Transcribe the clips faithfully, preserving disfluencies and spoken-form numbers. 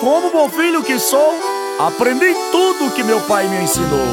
como bom filho que sou, aprendi tudo que meu pai me ensinou.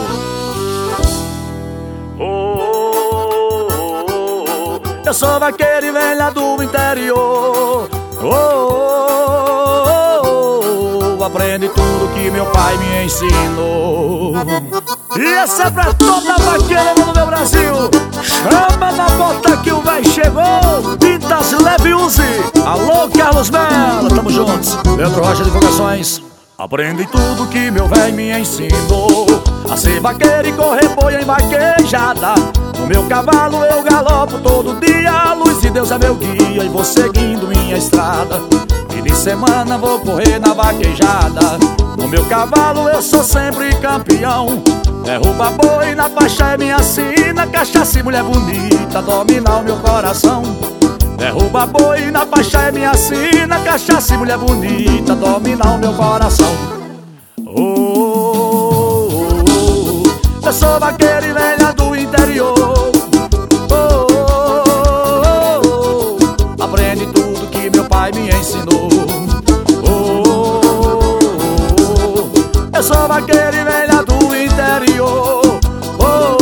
Oh, oh, oh, eu sou vaqueiro e velha do interior. Oh, oh, oh, oh, aprendi tudo que meu pai me ensinou. E essa é pra toda vaqueira do meu Brasil. Chama na bota que o véi chegou. Pintas leve use. Alô, Carlos Mello, tamo juntos. Pedro Rocha Divulgações. Aprendi tudo que meu véi me ensinou. A ser vaqueiro e correr boi em vaquejada. No meu cavalo eu galopo todo dia. A luz de Deus é meu guia e vou seguindo minha estrada. E de semana vou correr na vaquejada. No meu cavalo eu sou sempre campeão. Derruba boi na faixa é minha sina. Cachaça e mulher bonita domina o meu coração. Derruba boi na faixa é minha sina. Cachaça e mulher bonita domina o meu coração. Oh, oh, oh, oh. Eu sou vaqueiro e velha do interior. Oh, oh, oh, oh. Aprendi tudo que meu pai me ensinou. Oh, oh, oh, oh. Eu sou vaqueiro e velha do interior. Oh,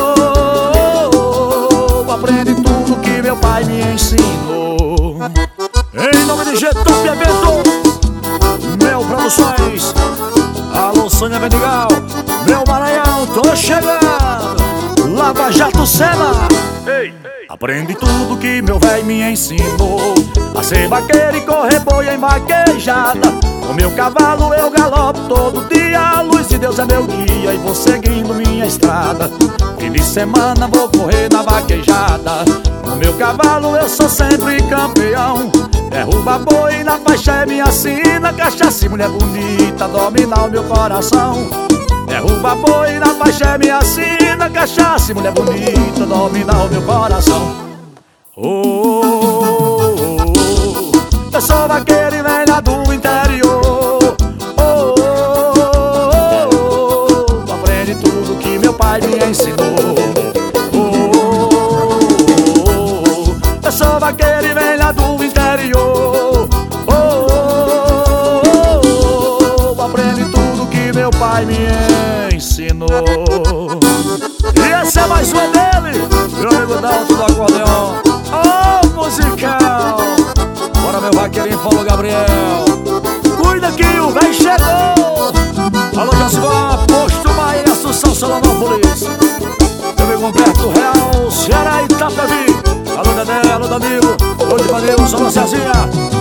oh, oh, oh. Aprendi tudo que meu pai me ensinou. Em nome de G-Top Evento, Mel Produções. Alô, Sônia Vendigal, meu Maranhão, tô chegando. Lava Jato Sena. Ei, aprendi tudo que meu véi me ensinou. A ser vaqueiro e correr boi em vaquejada. No meu cavalo eu galopo todo dia. A luz de Deus é meu guia e vou seguindo minha estrada. Fim de semana vou correr na vaquejada. No meu cavalo eu sou sempre campeão. Derruba boi na faixa é minha sina. Cachaça e mulher bonita domina o meu coração. Derruba boi na faixa é minha sina. Cachaça e mulher bonita domina o meu coração. Oh, oh, oh, oh. Eu sou vaqueiro e velha do interior. Oh, oh, oh, oh. Aprendi tudo que meu pai me ensinou. Oh, oh, oh, oh. Eu sou vaqueiro e velha do interior. Oh, oh, oh, oh. Aprendi tudo que meu pai me ensinou. E esse é mais uma dele, meu amigo Dalton do acordeon. Oh, musical. Bora, meu vaqueirinho, falou Gabriel. Cuida que o véi chegou. Alô, Josivan, Posto Maia, Assunção, Solonópolis. Meu amigo Humberto Real, Ceará e Itapevi. Alô, Dedé, alô, Danilo. Alô, de Maneiro, Solo Cezinha.